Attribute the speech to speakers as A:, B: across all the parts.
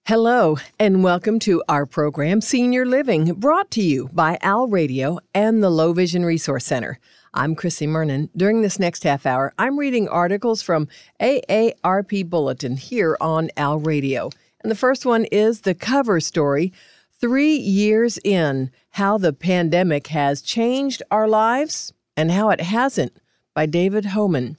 A: Hello, and welcome to our program, Senior Living, brought to you by Al Radio and the Low Vision Resource Center. I'm Chrissy Mernon. During this next half hour, I'm reading articles from AARP Bulletin here on Al Radio. And the first one is the cover story, 3 years in, How the Pandemic Has Changed Our Lives and How It Hasn't, by David Homan.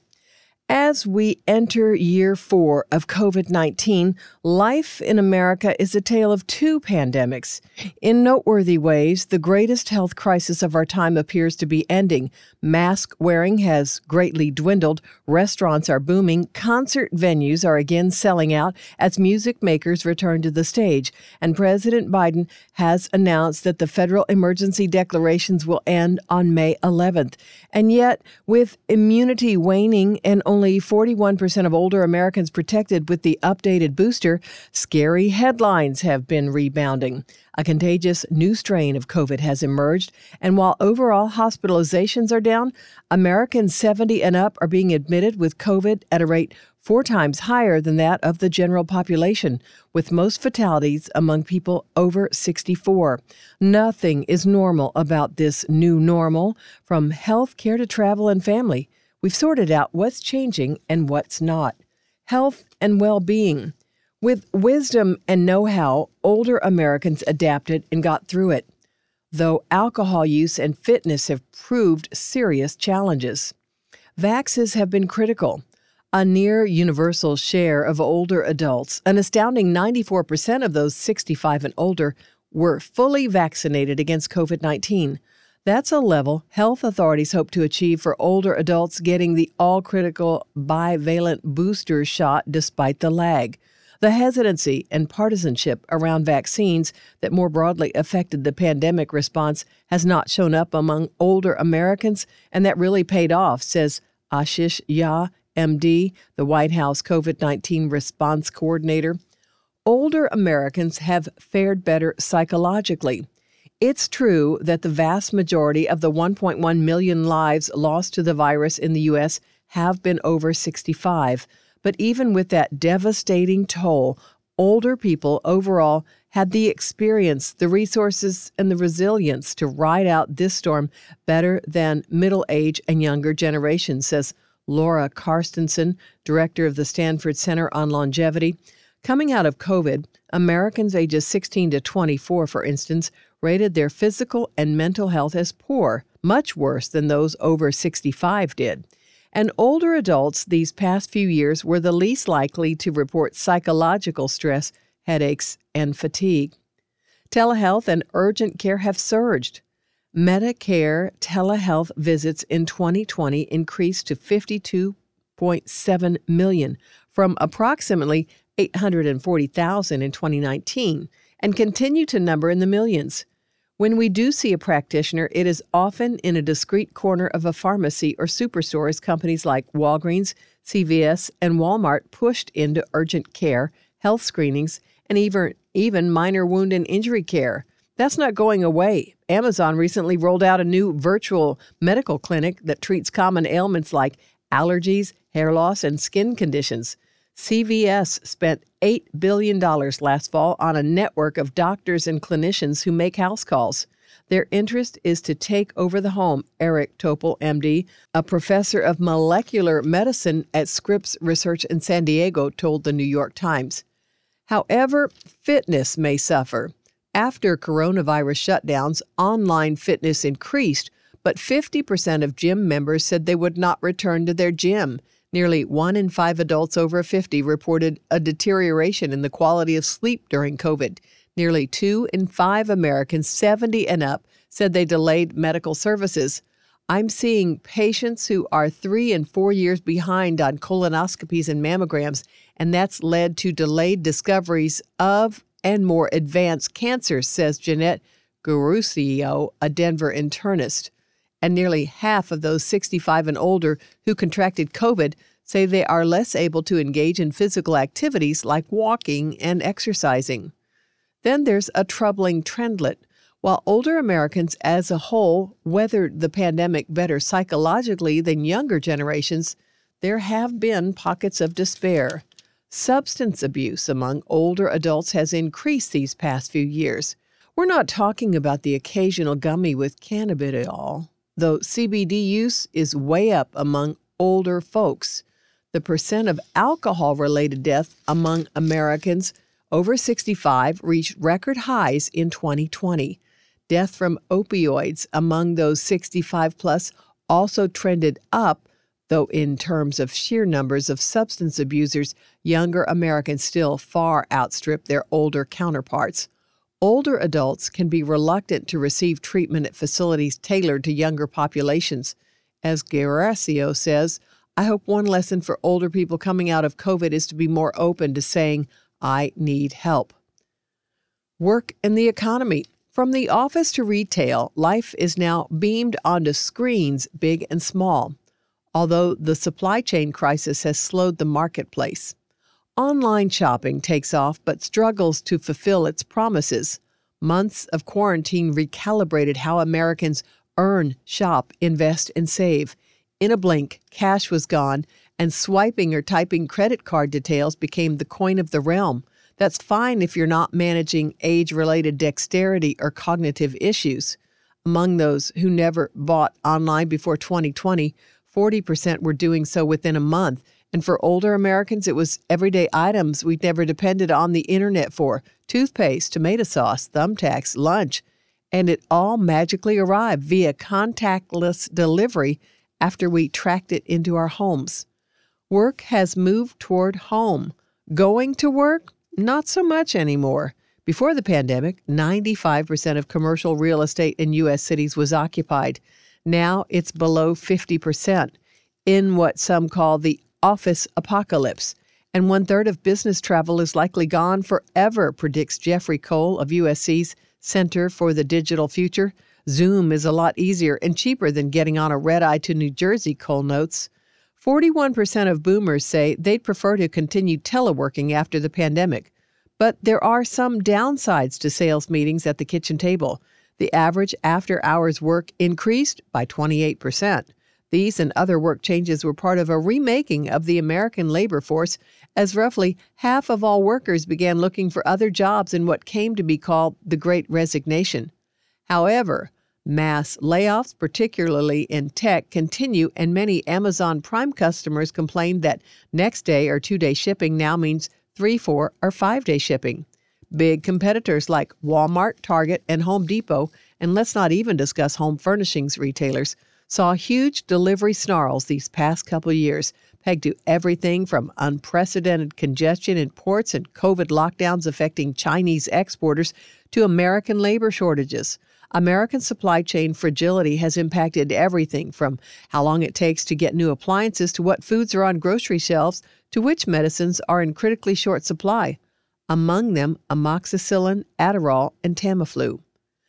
A: As we enter year 4 of COVID-19, life in America is a tale of two pandemics. In noteworthy ways, the greatest health crisis of our time appears to be ending. Mask wearing has greatly dwindled, restaurants are booming, concert venues are again selling out as music makers return to the stage, and President Biden has announced that the federal emergency declarations will end on May 11th. And yet, with immunity waning and only 41% of older Americans protected with the updated booster, scary headlines have been rebounding. A contagious new strain of COVID has emerged, and while overall hospitalizations are down, Americans 70 and up are being admitted with COVID at a rate 4 times higher than that of the general population, with most fatalities among people over 64. Nothing is normal about this new normal, from health care to travel and family. We've sorted out what's changing and what's not. Health and well-being. With wisdom and know-how, older Americans adapted and got through it, though alcohol use and fitness have proved serious challenges. Vaxes have been critical. A near universal share of older adults, an astounding 94% of those 65 and older, were fully vaccinated against COVID-19. That's a level health authorities hope to achieve for older adults getting the all-critical bivalent booster shot despite the lag. The hesitancy and partisanship around vaccines that more broadly affected the pandemic response has not shown up among older Americans, and that really paid off, says Ashish Jha, MD, the White House COVID-19 response coordinator. Older Americans have fared better psychologically. It's true that the vast majority of the 1.1 million lives lost to the virus in the U.S. have been over 65. But even with that devastating toll, older people overall had the experience, the resources, and the resilience to ride out this storm better than middle-age and younger generations, says Laura Carstensen, director of the Stanford Center on Longevity. Coming out of COVID, Americans ages 16 to 24, for instance, rated their physical and mental health as poor, much worse than those over 65 did. And older adults these past few years were the least likely to report psychological stress, headaches, and fatigue. Telehealth and urgent care have surged. Medicare telehealth visits in 2020 increased to 52.7 million from approximately 840,000 in 2019 and continue to number in the millions. When we do see a practitioner, it is often in a discreet corner of a pharmacy or superstore as companies like Walgreens, CVS, and Walmart pushed into urgent care, health screenings, and even minor wound and injury care. That's not going away. Amazon recently rolled out a new virtual medical clinic that treats common ailments like allergies, hair loss, and skin conditions. CVS spent $8 billion last fall on a network of doctors and clinicians who make house calls. Their interest is to take over the home, Eric Topol, MD, a professor of molecular medicine at Scripps Research in San Diego, told the New York Times. However, fitness may suffer. After coronavirus shutdowns, online fitness increased, but 50% of gym members said they would not return to their gym. Nearly 1 in 5 adults over 50 reported a deterioration in the quality of sleep during COVID. Nearly 2 in 5 Americans 70 and up said they delayed medical services. I'm seeing patients who are 3 and 4 years behind on colonoscopies and mammograms, and that's led to delayed discoveries of and more advanced cancers, says Jeanette Gurusio, a Denver internist. And nearly half of those 65 and older who contracted COVID say they are less able to engage in physical activities like walking and exercising. Then there's a troubling trendlet. While older Americans as a whole weathered the pandemic better psychologically than younger generations, there have been pockets of despair. Substance abuse among older adults has increased these past few years. We're not talking about the occasional gummy with cannabidiol, though CBD use is way up among older folks. The percent of alcohol-related death among Americans over 65 reached record highs in 2020. Death from opioids among those 65 plus also trended up, though in terms of sheer numbers of substance abusers, younger Americans still far outstrip their older counterparts. Older adults can be reluctant to receive treatment at facilities tailored to younger populations. As Gerasio says, I hope one lesson for older people coming out of COVID is to be more open to saying, I need help. Work and the economy. From the office to retail, life is now beamed onto screens, big and small. Although the supply chain crisis has slowed the marketplace. Online shopping takes off but struggles to fulfill its promises. Months of quarantine recalibrated how Americans earn, shop, invest, and save. In a blink, cash was gone, and swiping or typing credit card details became the coin of the realm. That's fine if you're not managing age-related dexterity or cognitive issues. Among those who never bought online before 2020, 40% were doing so within a month. And for older Americans, it was everyday items we'd never depended on the internet for. Toothpaste, tomato sauce, thumbtacks, lunch. And it all magically arrived via contactless delivery after we tracked it into our homes. Work has moved toward home. Going to work? Not so much anymore. Before the pandemic, 95% of commercial real estate in U.S. cities was occupied. Now it's below 50%, in what some call the office apocalypse. And 1/3 of business travel is likely gone forever, predicts Jeffrey Cole of USC's Center for the Digital Future. Zoom is a lot easier and cheaper than getting on a red-eye to New Jersey, Cole notes. 41% of boomers say they'd prefer to continue teleworking after the pandemic. But there are some downsides to sales meetings at the kitchen table. The average after-hours work increased by 28%. These and other work changes were part of a remaking of the American labor force, as roughly half of all workers began looking for other jobs in what came to be called the Great Resignation. However, mass layoffs, particularly in tech, continue, and many Amazon Prime customers complained that next-day or two-day shipping now means 3, 4, or 5-day shipping. Big competitors like Walmart, Target, and Home Depot, and let's not even discuss home furnishings retailers, saw huge delivery snarls these past couple years, pegged to everything from unprecedented congestion in ports and COVID lockdowns affecting Chinese exporters to American labor shortages. American supply chain fragility has impacted everything from how long it takes to get new appliances to what foods are on grocery shelves to which medicines are in critically short supply. Among them, amoxicillin, Adderall, and Tamiflu.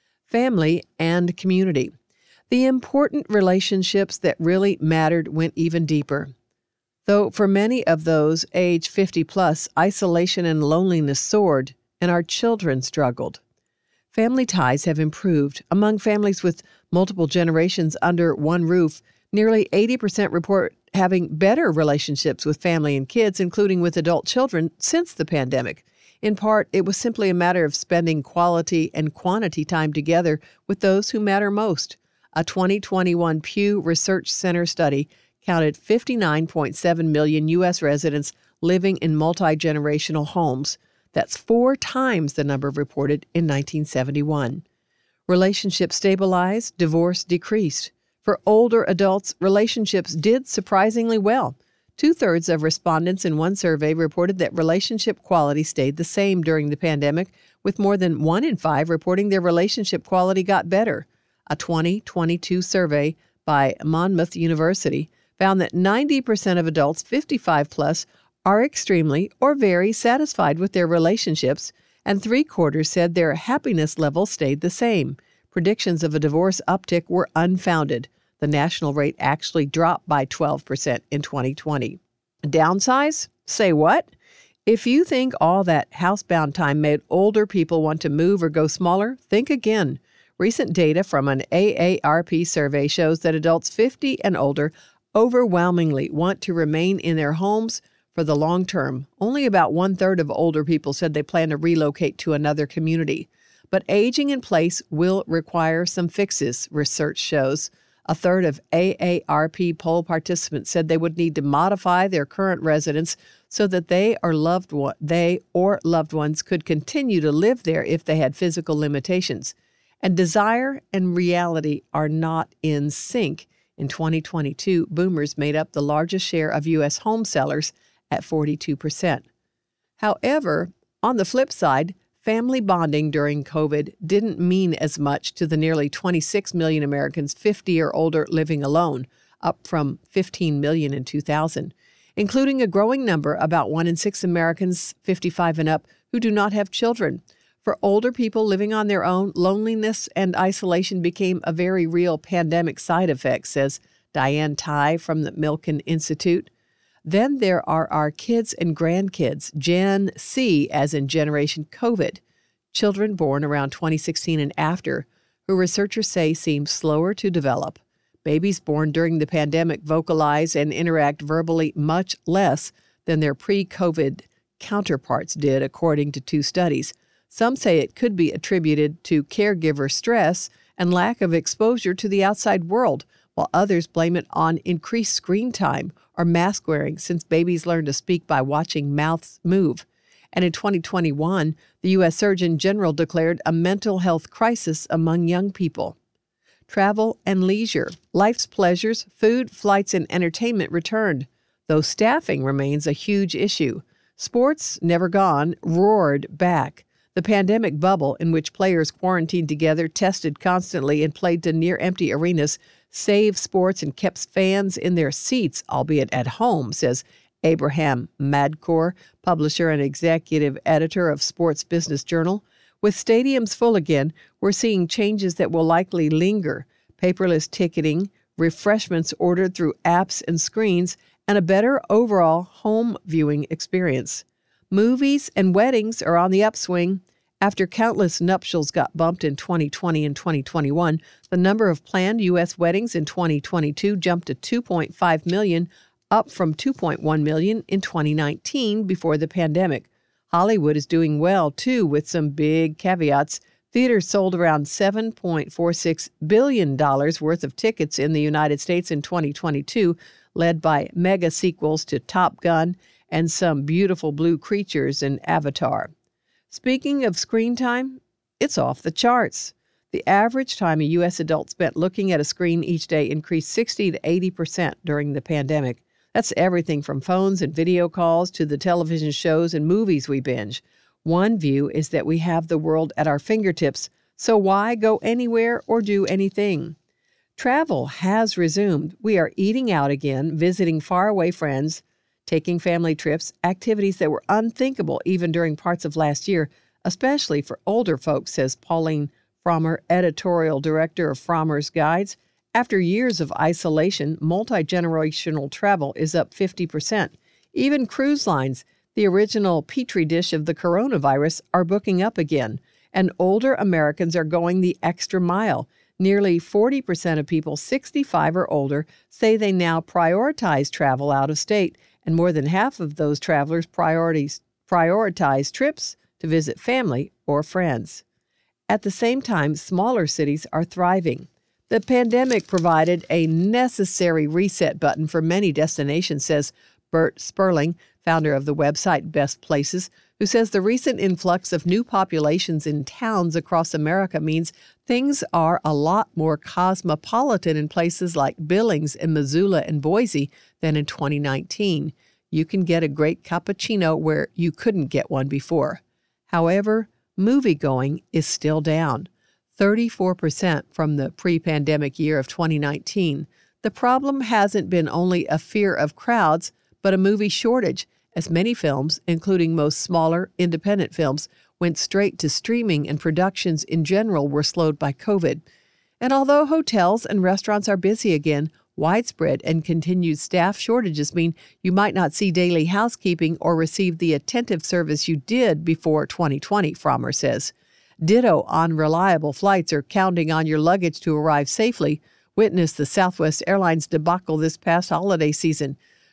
A: Family and community. The important relationships that really mattered went even deeper. Though for many of those age 50 plus, isolation and loneliness soared, and our children struggled. Family ties have improved. Among families with multiple generations under one roof, nearly 80% report having better relationships with family and kids, including with adult children, since the pandemic. In part, it was simply a matter of spending quality and quantity time together with those who matter most. A 2021 Pew Research Center study counted 59.7 million U.S. residents living in multi-generational homes. That's 4 times the number reported in 1971. Relationships stabilized, divorce decreased. For older adults, relationships did surprisingly well. 2/3 of respondents in one survey reported that relationship quality stayed the same during the pandemic, with more than 1 in 5 reporting their relationship quality got better. A 2022 survey by Monmouth University found that 90% of adults 55 plus are extremely or very satisfied with their relationships, and 3/4 said their happiness level stayed the same. Predictions of a divorce uptick were unfounded. The national rate actually dropped by 12% in 2020. Downsize? Say what? If you think all that housebound time made older people want to move or go smaller, think again. Recent data from an AARP survey shows that adults 50 and older overwhelmingly want to remain in their homes for the long term. Only about 1/3 of older people said they plan to relocate to another community. But aging in place will require some fixes, research shows. A third of AARP poll participants said they would need to modify their current residence so that they or loved ones could continue to live there if they had physical limitations. And desire and reality are not in sync. In 2022, boomers made up the largest share of U.S. home sellers at 42%. However, on the flip side, family bonding during COVID didn't mean as much to the nearly 26 million Americans 50 or older living alone, up from 15 million in 2000, including a growing number, about 1 in 6 Americans 55 and up, who do not have children. For older people living on their own, loneliness and isolation became a very real pandemic side effect, says Diane Tai from the Milken Institute. Then there are our kids and grandkids, Gen C as in Generation COVID, children born around 2016 and after, who researchers say seem slower to develop. Babies born during the pandemic vocalize and interact verbally much less than their pre-COVID counterparts did, according to 2 studies. Some say it could be attributed to caregiver stress and lack of exposure to the outside world, while others blame it on increased screen time or mask wearing, since babies learn to speak by watching mouths move. And in 2021, the U.S. Surgeon General declared a mental health crisis among young people. Travel and leisure. Life's pleasures, food, flights, and entertainment returned, though staffing remains a huge issue. Sports, never gone, roared back. The pandemic bubble, in which players quarantined together, tested constantly, and played to near-empty arenas, saved sports and kept fans in their seats, albeit at home, says Abraham Madkour, publisher and executive editor of Sports Business Journal. With stadiums full again, we're seeing changes that will likely linger. Paperless ticketing, refreshments ordered through apps and screens, and a better overall home viewing experience. Movies and weddings are on the upswing. After countless nuptials got bumped in 2020 and 2021, the number of planned U.S. weddings in 2022 jumped to 2.5 million, up from 2.1 million in 2019 before the pandemic. Hollywood is doing well, too, with some big caveats. Theaters sold around $7.46 billion worth of tickets in the United States in 2022, led by mega sequels to Top Gun and some beautiful blue creatures in Avatar. Speaking of screen time, it's off the charts. The average time a U.S. adult spent looking at a screen each day increased 60 to 80% during the pandemic. That's everything from phones and video calls to the television shows and movies we binge. One view is that we have the world at our fingertips, so why go anywhere or do anything? Travel has resumed. We are eating out again, visiting faraway friends, taking family trips, activities that were unthinkable even during parts of last year, especially for older folks, says Pauline Frommer, editorial director of Frommer's Guides. After years of isolation, multi-generational travel is up 50%. Even cruise lines, the original petri dish of the coronavirus, are booking up again, and older Americans are going the extra mile. Nearly 40% of people 65 or older say they now prioritize travel out of state, and more than half of those travelers prioritize trips to visit family or friends. At the same time, smaller cities are thriving. The pandemic provided a necessary reset button for many destinations, says Bert Sperling, founder of the website Best Places, who says the recent influx of new populations in towns across America means things are a lot more cosmopolitan in places like Billings and Missoula and Boise than in 2019. You can get a great cappuccino where you couldn't get one before. However, moviegoing is still down, 34% from the pre-pandemic year of 2019. The problem hasn't been only a fear of crowds, but a movie shortage, as many films, including most smaller, independent films, went straight to streaming, and productions in general were slowed by COVID. And although hotels and restaurants are busy again, widespread and continued staff shortages mean you might not see daily housekeeping or receive the attentive service you did before 2020, Frommer says. Ditto on reliable flights or counting on your luggage to arrive safely. Witness the Southwest Airlines debacle this past holiday season.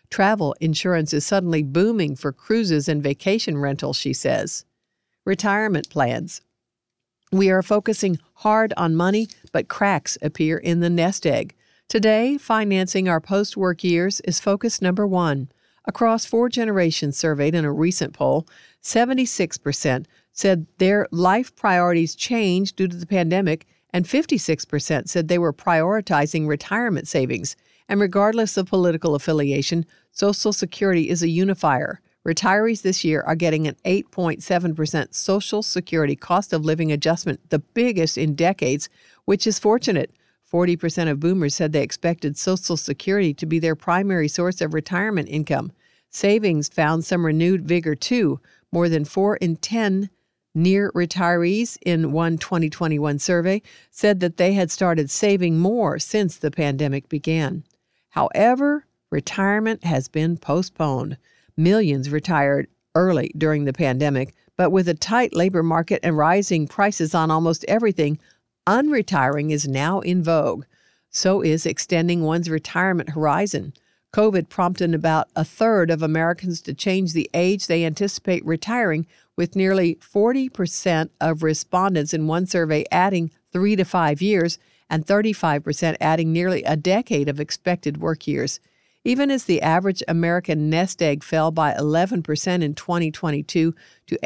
A: Travel insurance is suddenly booming for cruises and vacation rentals, she says. Retirement plans. We are focusing hard on money, but cracks appear in the nest egg. Today, financing our post-work years is focus number one. Across 4 generations surveyed in a recent poll, 76% said their life priorities changed due to the pandemic, and 56% said they were prioritizing retirement savings. And regardless of political affiliation, Social Security is a unifier. Retirees this year are getting an 8.7% Social Security cost of living adjustment, the biggest in decades, which is fortunate. 40% of boomers said they expected Social Security to be their primary source of retirement income. Savings found some renewed vigor, too. More than 4 in 10 near retirees in one 2021 survey said that they had started saving more since the pandemic began. However, retirement has been postponed. Millions retired early during the pandemic, but with a tight labor market and rising prices on almost everything, unretiring is now in vogue. So is extending one's retirement horizon. COVID prompted about a third of Americans to change the age they anticipate retiring, with nearly 40% of respondents in one survey adding 3 to 5 years and 35% adding nearly a decade of expected work years. Even as the average American nest egg fell by 11% in 2022 to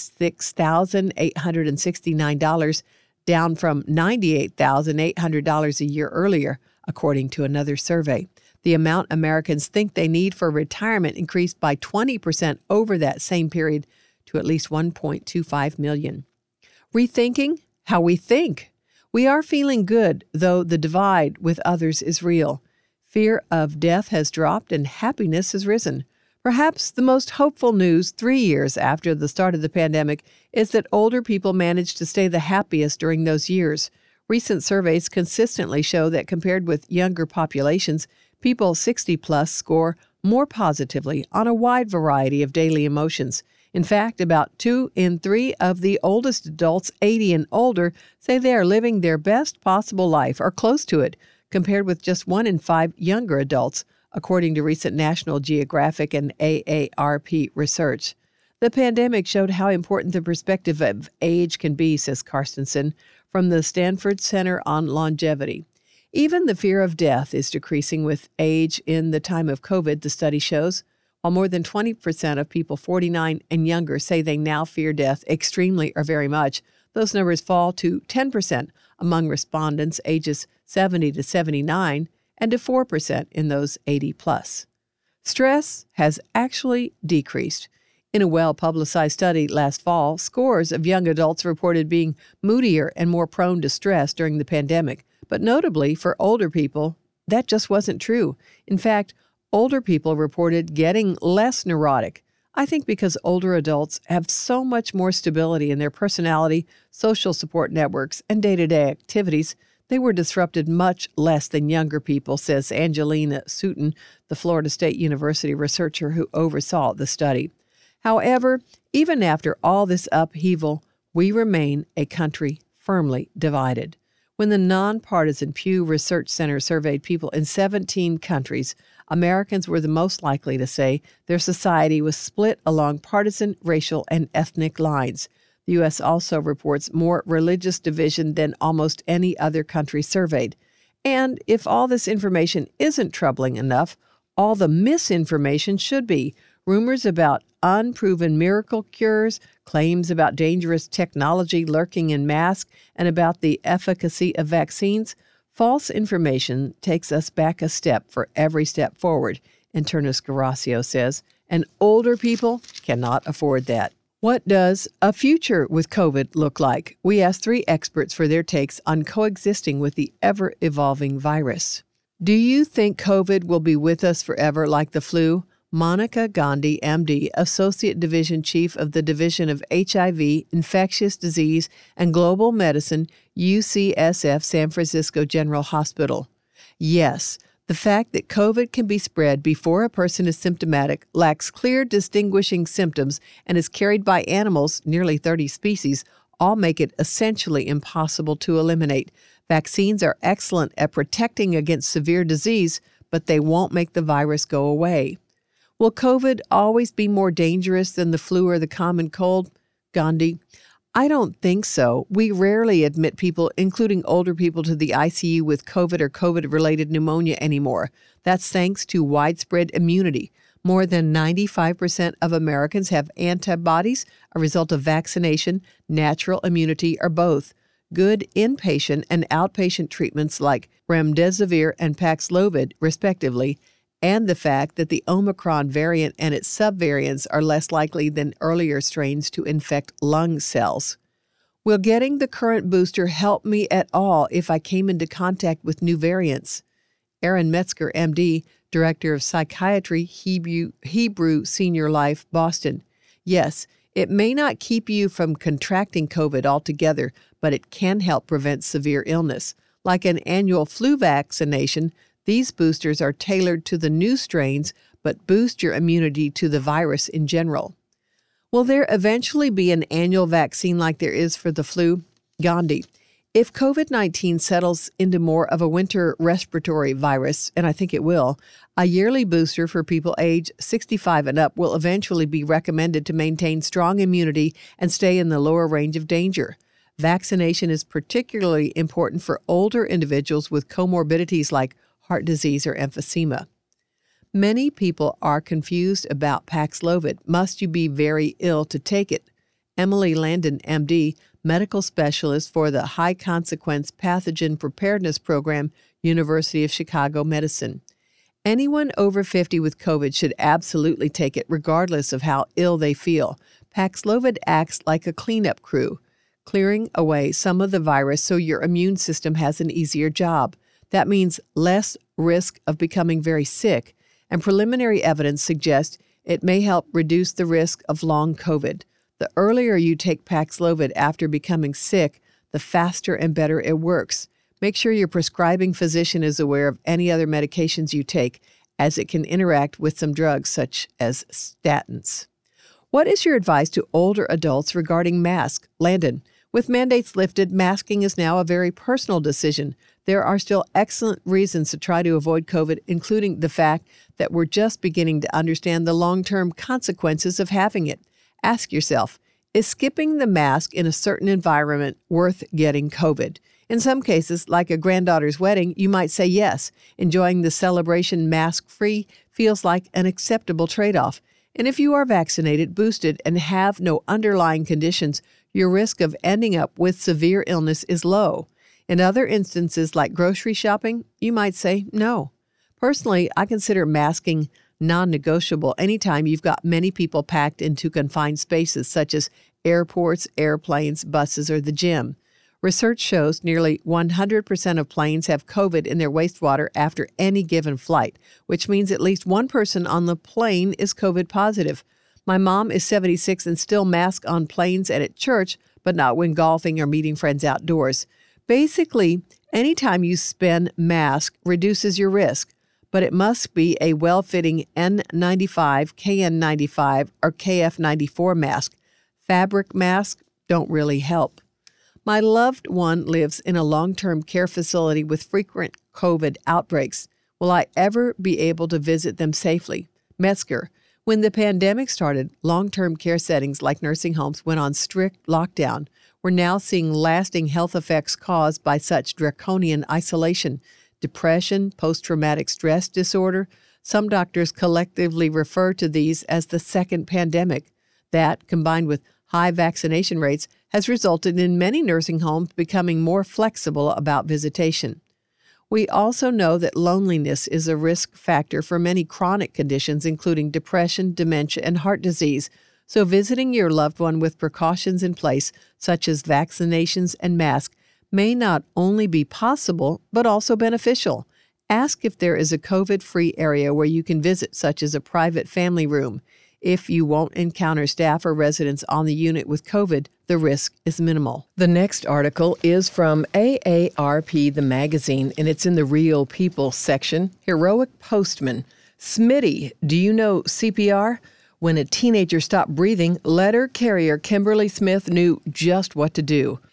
A: $86,869, down from $98,800 a year earlier, according to another survey. The amount Americans think they need for retirement increased by 20% over that same period to at least 1.25 million. Rethinking how we think. We are feeling good, though the divide with others is real. Fear of death has dropped and happiness has risen. Perhaps the most hopeful news 3 years after the start of the pandemic is that older people managed to stay the happiest during those years. Recent surveys consistently show that compared with younger populations, people 60-plus score more positively on a wide variety of daily emotions. In fact, about 2 in 3 of the oldest adults, 80 and older, say they are living their best possible life or close to it, compared with just 1 in 5 younger adults, according to recent National Geographic and AARP research. The pandemic showed how important the perspective of age can be, says Carstensen from the Stanford Center on Longevity. Even the fear of death is decreasing with age in the time of COVID, the study shows. While more than 20% of people 49 and younger say they now fear death extremely or very much, those numbers fall to 10% among respondents ages 70 to 79 and to 4% in those 80-plus. Stress has actually decreased. In a well-publicized study last fall, scores of young adults reported being moodier and more prone to stress during the pandemic. But notably, for older people, that just wasn't true. In fact, older people reported getting less neurotic. I think because older adults have so much more stability in their personality, social support networks, and day-to-day activities, they were disrupted much less than younger people, says Angelina Sutton, the Florida State University researcher who oversaw the study. However, even after all this upheaval, we remain a country firmly divided. When the nonpartisan Pew Research Center surveyed people in 17 countries, Americans were the most likely to say their society was split along partisan, racial, and ethnic lines. The U.S. also reports more religious division than almost any other country surveyed. And if all this information isn't troubling enough, all the misinformation should be. Rumors about unproven miracle cures, claims about dangerous technology lurking in masks, and about the efficacy of vaccines. False information takes us back a step for every step forward, internist Garacio says, and older people cannot afford that. What does a future with COVID look like? We asked 3 experts for their takes on coexisting with the ever-evolving virus. Do you think COVID will be with us forever like the flu? Monica Gandhi, MD, Associate Division Chief of the Division of HIV, Infectious Disease, and Global Medicine, UCSF San Francisco General Hospital. Yes, the fact that COVID can be spread before a person is symptomatic, lacks clear distinguishing symptoms, and is carried by animals, nearly 30 species, all make it essentially impossible to eliminate. Vaccines are excellent at protecting against severe disease, but they won't make the virus go away. Will COVID always be more dangerous than the flu or the common cold? Gandhi: I don't think so. We rarely admit people, including older people, to the ICU with COVID or COVID-related pneumonia anymore. That's thanks to widespread immunity. More than 95% of Americans have antibodies, a result of vaccination, natural immunity, or both. Good inpatient and outpatient treatments like remdesivir and Paxlovid, respectively, and the fact that the Omicron variant and its subvariants are less likely than earlier strains to infect lung cells. Will getting the current booster help me at all if I came into contact with new variants? Aaron Metzger, MD, Director of Psychiatry, Hebrew Senior Life, Boston. Yes, it may not keep you from contracting COVID altogether, but it can help prevent severe illness. Like an annual flu vaccination, these boosters are tailored to the new strains, but boost your immunity to the virus in general. Will there eventually be an annual vaccine like there is for the flu? Gandhi: if COVID-19 settles into more of a winter respiratory virus, and I think it will, a yearly booster for people age 65 and up will eventually be recommended to maintain strong immunity and stay in the lower range of danger. Vaccination is particularly important for older individuals with comorbidities like heart disease or emphysema. Many people are confused about Paxlovid. Must you be very ill to take it? Emily Landon, MD, medical specialist for the High Consequence Pathogen Preparedness Program, University of Chicago Medicine. Anyone over 50 with COVID should absolutely take it regardless of how ill they feel. Paxlovid acts like a cleanup crew, clearing away some of the virus so your immune system has an easier job. That means less risk of becoming very sick, and preliminary evidence suggests it may help reduce the risk of long COVID. The earlier you take Paxlovid after becoming sick, the faster and better it works. Make sure your prescribing physician is aware of any other medications you take, as it can interact with some drugs such as statins. What is your advice to older adults regarding masks? Landon: with mandates lifted, masking is now a very personal decision. There are still excellent reasons to try to avoid COVID, including the fact that we're just beginning to understand the long-term consequences of having it. Ask yourself, is skipping the mask in a certain environment worth getting COVID? In some cases, like a granddaughter's wedding, you might say yes. Enjoying the celebration mask-free feels like an acceptable trade-off. And if you are vaccinated, boosted, and have no underlying conditions, your risk of ending up with severe illness is low. In other instances, like grocery shopping, you might say no. Personally, I consider masking non-negotiable anytime you've got many people packed into confined spaces such as airports, airplanes, buses, or the gym. Research shows nearly 100% of planes have COVID in their wastewater after any given flight, which means at least one person on the plane is COVID positive. My mom is 76 and still masks on planes and at church, but not when golfing or meeting friends outdoors. Basically, anytime you spend mask reduces your risk, but it must be a well-fitting N95, KN95, or KF94 mask. Fabric masks don't really help. My loved one lives in a long-term care facility with frequent COVID outbreaks. Will I ever be able to visit them safely? Metzger: when the pandemic started, long-term care settings like nursing homes went on strict lockdown. We're now seeing lasting health effects caused by such draconian isolation. Depression, post-traumatic stress disorder. Some doctors collectively refer to these as the second pandemic. That, combined with high vaccination rates, has resulted in many nursing homes becoming more flexible about visitation. We also know that loneliness is a risk factor for many chronic conditions, including depression, dementia, and heart disease. So visiting your loved one with precautions in place, such as vaccinations and masks, may not only be possible, but also beneficial. Ask if there is a COVID-free area where you can visit, such as a private family room. If you won't encounter staff or residents on the unit with COVID, the risk is minimal. The next article is from AARP, the magazine, and it's in the Real People section. Heroic Postman. Smitty, do you know CPR? When a teenager stopped breathing, letter carrier Kimberly Smith knew just what to do.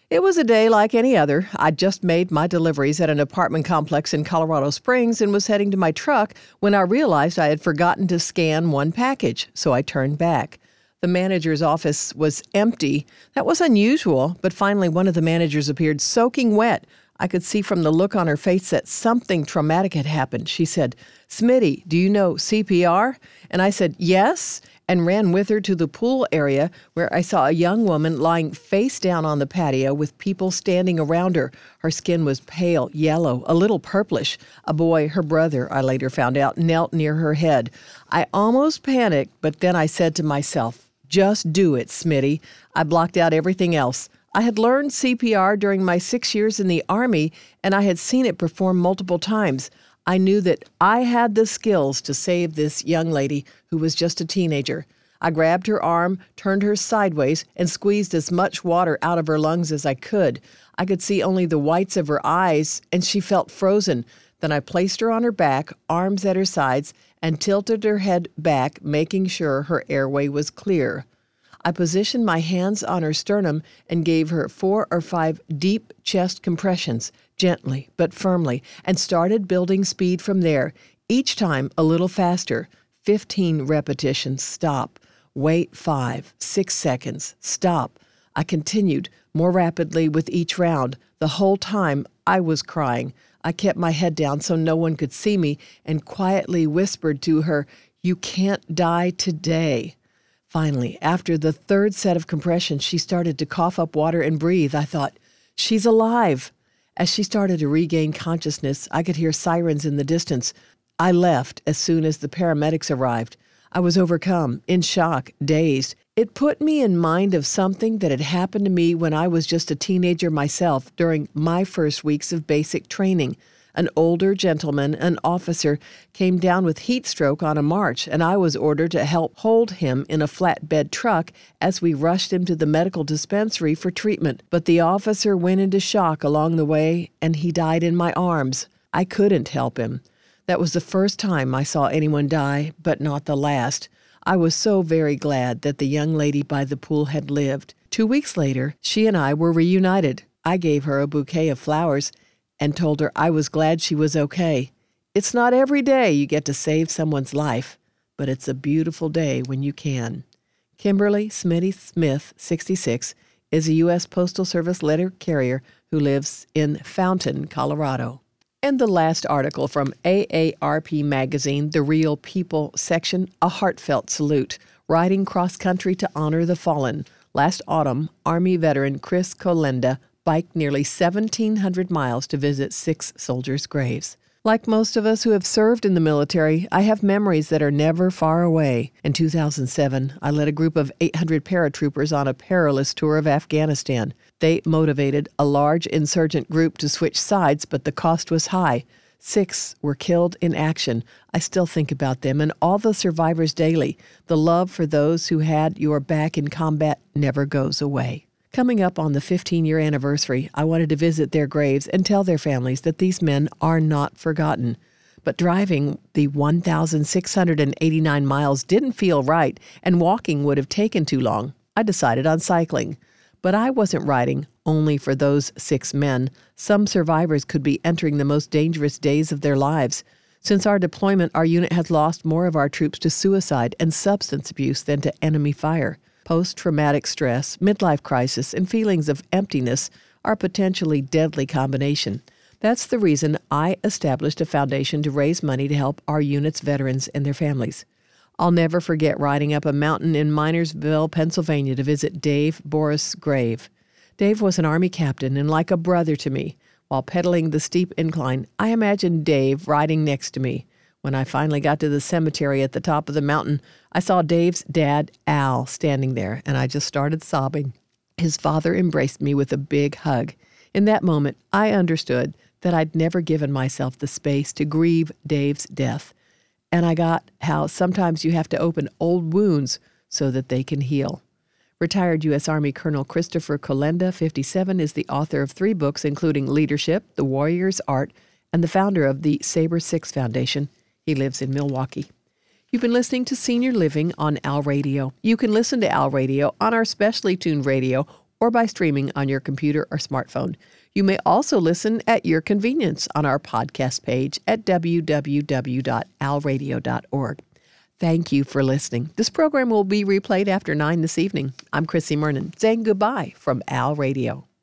A: It was a day like any other. I'd just made my deliveries at an apartment complex in Colorado Springs and was heading to my truck when I realized I had forgotten to scan one package, so I turned back. The manager's office was empty. That was unusual, but finally one of the managers appeared soaking wet. I could see from the look on her face that something traumatic had happened. She said, "Smitty, do you know CPR?" And I said, "Yes," and ran with her to the pool area where I saw a young woman lying face down on the patio with people standing around her. Her skin was pale yellow, a little purplish. A boy, her brother, I later found out, knelt near her head. I almost panicked, but then I said to myself, "Just do it, Smitty." I blocked out everything else. I had learned CPR during my 6 years in the Army, and I had seen it performed multiple times. I knew that I had the skills to save this young lady who was just a teenager. I grabbed her arm, turned her sideways, and squeezed as much water out of her lungs as I could. I could see only the whites of her eyes, and she felt frozen. Then I placed her on her back, arms at her sides, and tilted her head back, making sure her airway was clear. I positioned my hands on her sternum and gave her 4 or 5 deep chest compressions, gently but firmly, and started building speed from there, each time a little faster. 15 repetitions, stop. Wait 5, 6 seconds, stop. I continued more rapidly with each round. The whole time I was crying. I kept my head down so no one could see me and quietly whispered to her, "You can't die today." Finally, after the 3rd set of compressions, she started to cough up water and breathe. I thought, "She's alive." As she started to regain consciousness, I could hear sirens in the distance. I left as soon as the paramedics arrived. I was overcome, in shock, dazed. It put me in mind of something that had happened to me when I was just a teenager myself during my first weeks of basic training. An older gentleman, an officer, came down with heat stroke on a march, and I was ordered to help hold him in a flatbed truck as we rushed him to the medical dispensary for treatment. But the officer went into shock along the way, and he died in my arms. I couldn't help him. That was the first time I saw anyone die, but not the last. I was so very glad that the young lady by the pool had lived. 2 weeks later, she and I were reunited. I gave her a bouquet of flowers and told her I was glad she was okay. It's not every day you get to save someone's life, but it's a beautiful day when you can. Kimberly Smitty Smith, 66, is a U.S. Postal Service letter carrier who lives in Fountain, Colorado. And the last article from AARP magazine, The Real People section, a heartfelt salute, riding cross-country to honor the fallen. Last autumn, Army veteran Chris Kolenda biked nearly 1,700 miles to visit 6 soldiers' graves. Like most of us who have served in the military, I have memories that are never far away. In 2007, I led a group of 800 paratroopers on a perilous tour of Afghanistan. They motivated a large insurgent group to switch sides, but the cost was high. 6 were killed in action. I still think about them and all the survivors daily. The love for those who had your back in combat never goes away. Coming up on the 15-year anniversary, I wanted to visit their graves and tell their families that these men are not forgotten. But driving the 1,689 miles didn't feel right, and walking would have taken too long. I decided on cycling. But I wasn't riding only for those 6 men. Some survivors could be entering the most dangerous days of their lives. Since our deployment, our unit has lost more of our troops to suicide and substance abuse than to enemy fire. Post-traumatic stress, midlife crisis, and feelings of emptiness are a potentially deadly combination. That's the reason I established a foundation to raise money to help our unit's veterans and their families. I'll never forget riding up a mountain in Minersville, Pennsylvania to visit Dave Boris' grave. Dave was an Army captain and like a brother to me. While pedaling the steep incline, I imagined Dave riding next to me. When I finally got to the cemetery at the top of the mountain, I saw Dave's dad, Al, standing there, and I just started sobbing. His father embraced me with a big hug. In that moment, I understood that I'd never given myself the space to grieve Dave's death. And I got how sometimes you have to open old wounds so that they can heal. Retired U.S. Army Colonel Christopher Kolenda, 57, is the author of 3 books, including Leadership, The Warrior's Art, and the founder of the Sabre 6 Foundation. He lives in Milwaukee. You've been listening to Senior Living on Al Radio. You can listen to Al Radio on our specially tuned radio or by streaming on your computer or smartphone. You may also listen at your convenience on our podcast page at www.alradio.org. Thank you for listening. This program will be replayed after 9 this evening. I'm Chrissy Murnan, saying goodbye from Al Radio.